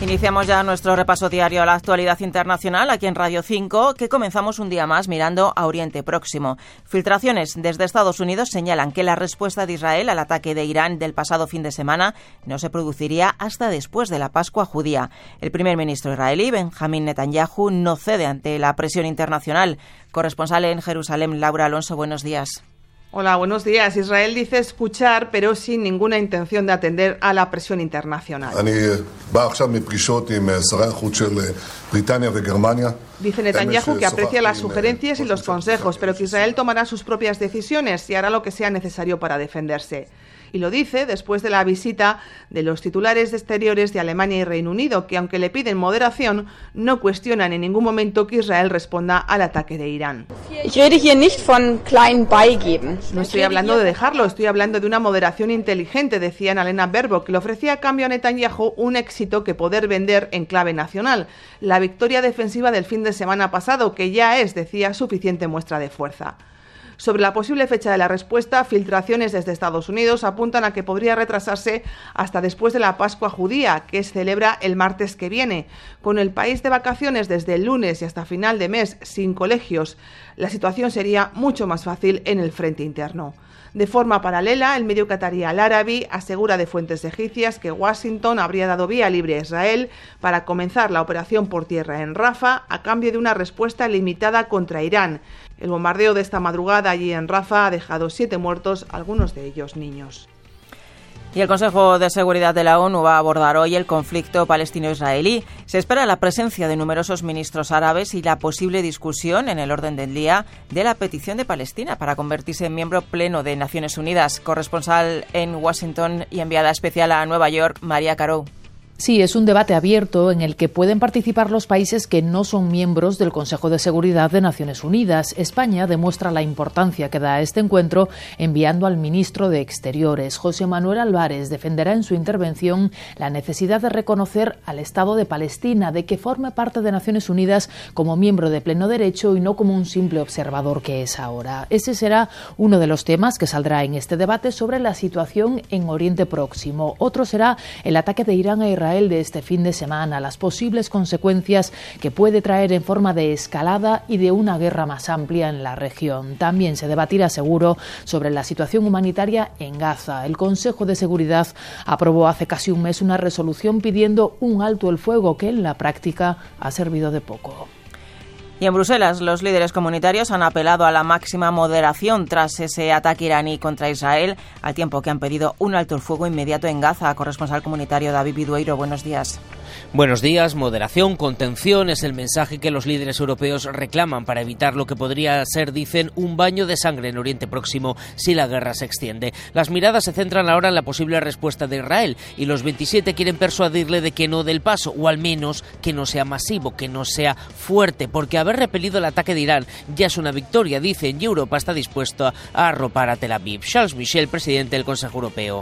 Iniciamos ya nuestro repaso diario a la actualidad internacional aquí en Radio 5, que comenzamos un día más mirando a Oriente Próximo. Filtraciones desde Estados Unidos señalan que la respuesta de Israel al ataque de Irán del pasado fin de semana no se produciría hasta después de la Pascua judía. El primer ministro israelí, Benjamín Netanyahu, no cede ante la presión internacional. Corresponsal en Jerusalén, Laura Alonso, buenos días. Hola, buenos días. Israel dice escuchar, pero sin ninguna intención de atender a la presión internacional. Dice Netanyahu que aprecia las sugerencias y los consejos, pero que Israel tomará sus propias decisiones y hará lo que sea necesario para defenderse. Y lo dice después de la visita de los titulares de Exteriores de Alemania y Reino Unido, que aunque le piden moderación, no cuestionan en ningún momento que Israel responda al ataque de Irán. No estoy hablando de dejarlo, estoy hablando de una moderación inteligente, decía Annalena Baerbock, que le ofrecía a cambio a Netanyahu un éxito que poder vender en clave nacional. La victoria defensiva del fin de semana pasado, que ya es, decía, suficiente muestra de fuerza. Sobre la posible fecha de la respuesta, filtraciones desde Estados Unidos apuntan a que podría retrasarse hasta después de la Pascua judía, que se celebra el martes que viene. Con el país de vacaciones desde el lunes y hasta final de mes sin colegios, la situación sería mucho más fácil en el frente interno. De forma paralela, el medio qatarí Al Arabi asegura de fuentes egipcias que Washington habría dado vía libre a Israel para comenzar la operación por tierra en Rafah a cambio de una respuesta limitada contra Irán. El bombardeo de esta madrugada allí en Rafah ha dejado 7 muertos, algunos de ellos niños. Y el Consejo de Seguridad de la ONU va a abordar hoy el conflicto palestino-israelí. Se espera la presencia de numerosos ministros árabes y la posible discusión en el orden del día de la petición de Palestina para convertirse en miembro pleno de Naciones Unidas. Corresponsal en Washington y enviada especial a Nueva York, María Caro. Sí, es un debate abierto en el que pueden participar los países que no son miembros del Consejo de Seguridad de Naciones Unidas. España demuestra la importancia que da a este encuentro enviando al ministro de Exteriores. José Manuel Álvarez defenderá en su intervención la necesidad de reconocer al Estado de Palestina, de que forme parte de Naciones Unidas como miembro de pleno derecho y no como un simple observador que es ahora. Ese será uno de los temas que saldrá en este debate sobre la situación en Oriente Próximo. Otro será el ataque de Irán a Israel de este fin de semana, las posibles consecuencias que puede traer en forma de escalada y de una guerra más amplia en la región. También se debatirá seguro sobre la situación humanitaria en Gaza. El Consejo de Seguridad aprobó hace casi un mes una resolución pidiendo un alto el fuego que en la práctica ha servido de poco. Y en Bruselas, los líderes comunitarios han apelado a la máxima moderación tras ese ataque iraní contra Israel, al tiempo que han pedido un alto el fuego inmediato en Gaza. Corresponsal comunitario David Bidueiro, buenos días. Buenos días. Moderación, contención es el mensaje que los líderes europeos reclaman para evitar lo que podría ser, dicen, un baño de sangre en Oriente Próximo si la guerra se extiende. Las miradas se centran ahora en la posible respuesta de Israel y los 27 quieren persuadirle de que no dé el paso, o al menos que no sea masivo, que no sea fuerte, porque haber repelido el ataque de Irán ya es una victoria, dicen, y Europa está dispuesta a arropar a Tel Aviv. Charles Michel, presidente del Consejo Europeo.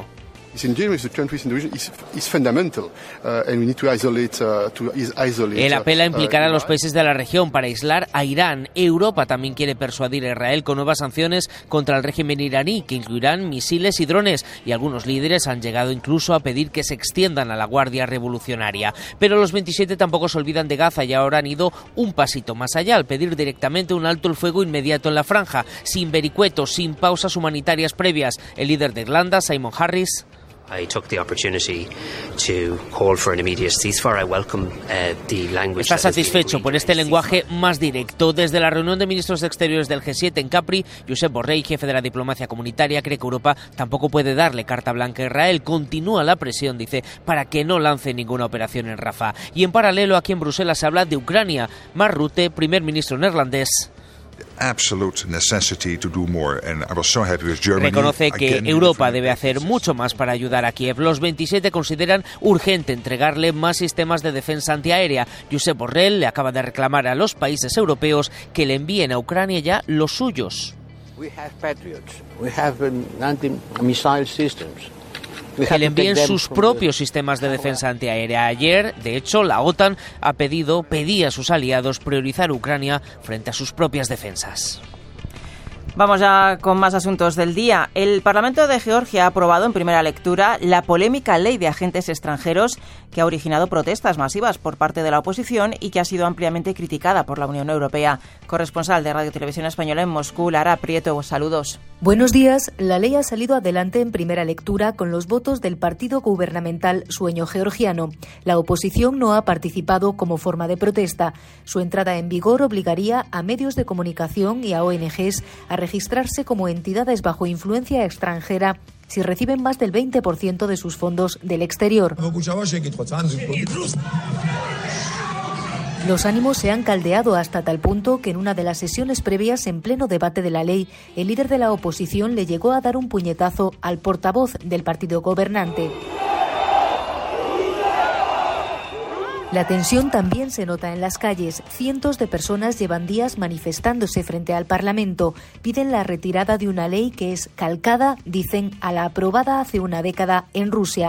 El apela a implicar a los países de la región para aislar a Irán. Europa también quiere persuadir a Israel con nuevas sanciones contra el régimen iraní, que incluirán misiles y drones, y algunos líderes han llegado incluso a pedir que se extiendan a la Guardia Revolucionaria. Pero los 27 tampoco se olvidan de Gaza y ahora han ido un pasito más allá, al pedir directamente un alto el fuego inmediato en la franja, sin vericuetos, sin pausas humanitarias previas. El líder de Irlanda, Simon Harris: está satisfecho por este lenguaje más directo. Desde la reunión de ministros de Exteriores del G7 en Capri, Josep Borrell, jefe de la diplomacia comunitaria, cree que Europa tampoco puede darle carta blanca a Israel. Continúa la presión, dice, para que no lance ninguna operación en Rafah. Y en paralelo, aquí en Bruselas se habla de Ucrania. Mark Rutte, primer ministro neerlandés, reconoce que Europa debe hacer mucho más para ayudar a Kiev. Los 27 consideran urgente entregarle más sistemas de defensa antiaérea. Josep Borrell le acaba de reclamar a los países europeos que le envíen a Ucrania ya los suyos. Que le envíen sus propios sistemas de defensa antiaérea. Ayer, de hecho, la OTAN pedía a sus aliados priorizar Ucrania frente a sus propias defensas. Vamos ya con más asuntos del día. El Parlamento de Georgia ha aprobado en primera lectura la polémica ley de agentes extranjeros que ha originado protestas masivas por parte de la oposición y que ha sido ampliamente criticada por la Unión Europea. Corresponsal de Radio Televisión Española en Moscú, Lara Prieto, saludos. Buenos días. La ley ha salido adelante en primera lectura con los votos del partido gubernamental Sueño Georgiano. La oposición no ha participado como forma de protesta. Su entrada en vigor obligaría a medios de comunicación y a ONGs a registrarse como entidades bajo influencia extranjera si reciben más del 20% de sus fondos del exterior. Los ánimos se han caldeado hasta tal punto que en una de las sesiones previas, en pleno debate de la ley, el líder de la oposición le llegó a dar un puñetazo al portavoz del partido gobernante. La tensión también se nota en las calles. Cientos de personas llevan días manifestándose frente al Parlamento. Piden la retirada de una ley que es calcada, dicen, a la aprobada hace una década en Rusia.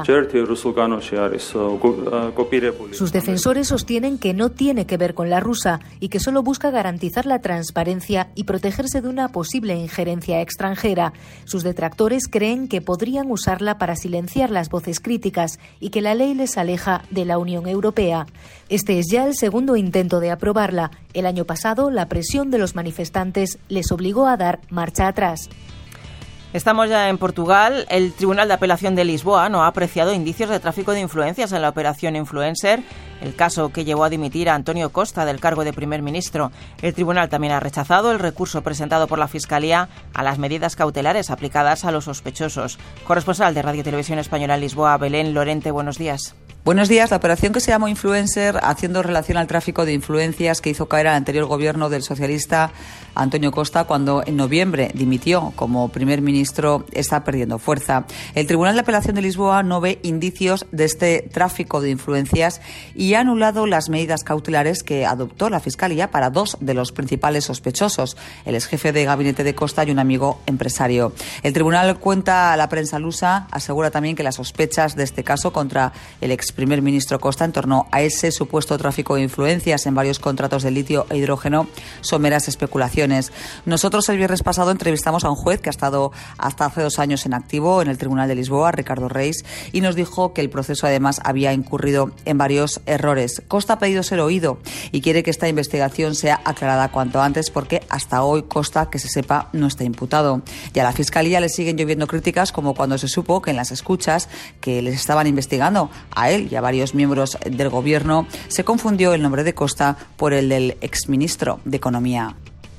Sus defensores sostienen que no tiene que ver con la rusa y que solo busca garantizar la transparencia y protegerse de una posible injerencia extranjera. Sus detractores creen que podrían usarla para silenciar las voces críticas y que la ley les aleja de la Unión Europea. Este es ya el segundo intento de aprobarla. El año pasado, la presión de los manifestantes les obligó a dar marcha atrás. Estamos ya en Portugal. El Tribunal de Apelación de Lisboa no ha apreciado indicios de tráfico de influencias en la operación Influencer, el caso que llevó a dimitir a Antonio Costa del cargo de primer ministro. El tribunal también ha rechazado el recurso presentado por la Fiscalía a las medidas cautelares aplicadas a los sospechosos. Corresponsal de Radio Televisión Española en Lisboa, Belén Lorente, buenos días. Buenos días. La operación que se llamó Influencer, haciendo relación al tráfico de influencias que hizo caer al anterior gobierno del socialista Antonio Costa cuando en noviembre dimitió como primer ministro, está perdiendo fuerza. El Tribunal de Apelación de Lisboa no ve indicios de este tráfico de influencias y ha anulado las medidas cautelares que adoptó la Fiscalía para dos de los principales sospechosos, el exjefe de gabinete de Costa y un amigo empresario. El tribunal cuenta a la prensa lusa, asegura también que las sospechas de este caso contra el ex primer ministro Costa en torno a ese supuesto tráfico de influencias en varios contratos de litio e hidrógeno son meras especulaciones. Nosotros el viernes pasado entrevistamos a un juez que ha estado hasta hace 2 años en activo en el Tribunal de Lisboa, Ricardo Reis, y nos dijo que el proceso además había incurrido en varios errores. Costa ha pedido ser oído y quiere que esta investigación sea aclarada cuanto antes porque hasta hoy Costa, que se sepa, no está imputado. Y a la Fiscalía le siguen lloviendo críticas como cuando se supo que en las escuchas que les estaban investigando a él y a varios miembros del gobierno se confundió el nombre de Costa por el del exministro de Economía.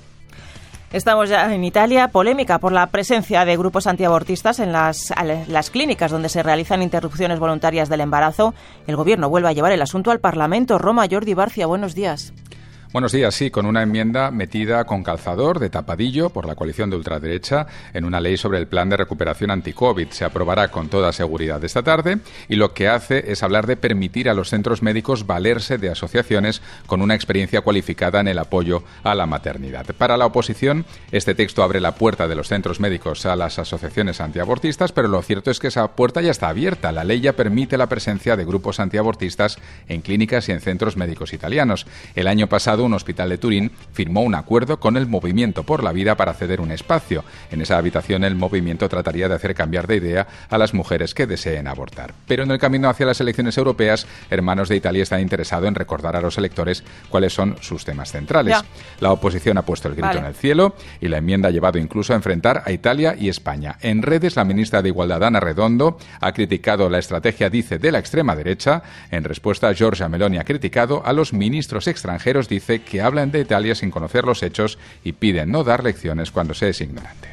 Estamos ya en Italia. Polémica por la presencia de grupos antiabortistas en las clínicas donde se realizan interrupciones voluntarias del embarazo. El gobierno vuelve a llevar el asunto al Parlamento. Roma, Jordi Barcia, buenos días. Buenos días, sí, con una enmienda metida con calzador de tapadillo por la coalición de ultraderecha en una ley sobre el plan de recuperación anti-COVID. Se aprobará con toda seguridad esta tarde y lo que hace es hablar de permitir a los centros médicos valerse de asociaciones con una experiencia cualificada en el apoyo a la maternidad. Para la oposición, este texto abre la puerta de los centros médicos a las asociaciones antiabortistas, pero lo cierto es que esa puerta ya está abierta. La ley ya permite la presencia de grupos antiabortistas en clínicas y en centros médicos italianos. El año pasado, un hospital de Turín firmó un acuerdo con el Movimiento por la Vida para ceder un espacio. En esa habitación el movimiento trataría de hacer cambiar de idea a las mujeres que deseen abortar. Pero en el camino hacia las elecciones europeas, Hermanos de Italia está interesado en recordar a los electores cuáles son sus temas centrales. Ya. La oposición ha puesto el grito en el cielo y la enmienda ha llevado incluso a enfrentar a Italia y España. En redes, la ministra de Igualdad, Ana Redondo, ha criticado la estrategia, dice, de la extrema derecha. En respuesta, Giorgia Meloni ha criticado a los ministros extranjeros, dice, que hablan de Italia sin conocer los hechos y piden no dar lecciones cuando se es ignorante.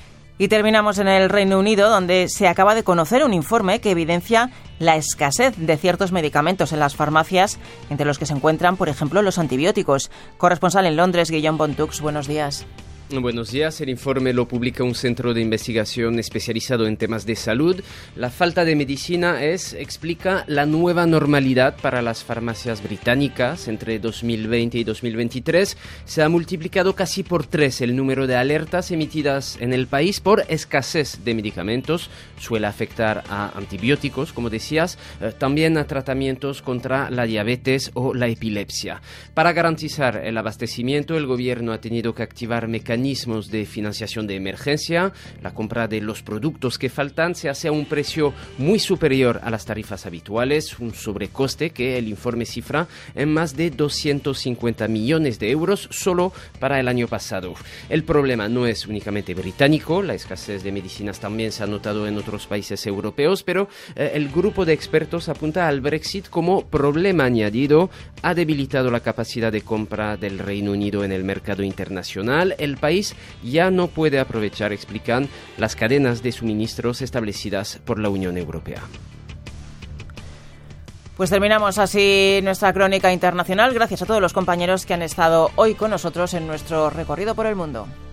Y terminamos en el Reino Unido, donde se acaba de conocer un informe que evidencia la escasez de ciertos medicamentos en las farmacias, entre los que se encuentran, por ejemplo, los antibióticos. Corresponsal en Londres, Guillaume Bontux, buenos días. Buenos días. El informe lo publica un centro de investigación especializado en temas de salud. La falta de medicina explica la nueva normalidad para las farmacias británicas. Entre 2020 y 2023 se ha multiplicado casi por 3 el número de alertas emitidas en el país por escasez de medicamentos. Suele afectar a antibióticos, como decías, también a tratamientos contra la diabetes o la epilepsia. Para garantizar el abastecimiento, el gobierno ha tenido que activar mecanismos mecanismos de financiación de emergencia. La compra de los productos que faltan se hace a un precio muy superior a las tarifas habituales, un sobrecoste que el informe cifra en más de 250 millones de euros solo para el año pasado. El problema no es únicamente británico, la escasez de medicinas también se ha notado en otros países europeos, pero el grupo de expertos apunta al Brexit como problema añadido. Ha debilitado la capacidad de compra del Reino Unido en el mercado internacional. El país ya no puede aprovechar, explican, las cadenas de suministros establecidas por la Unión Europea. Pues terminamos así nuestra crónica internacional. Gracias a todos los compañeros que han estado hoy con nosotros en nuestro recorrido por el mundo.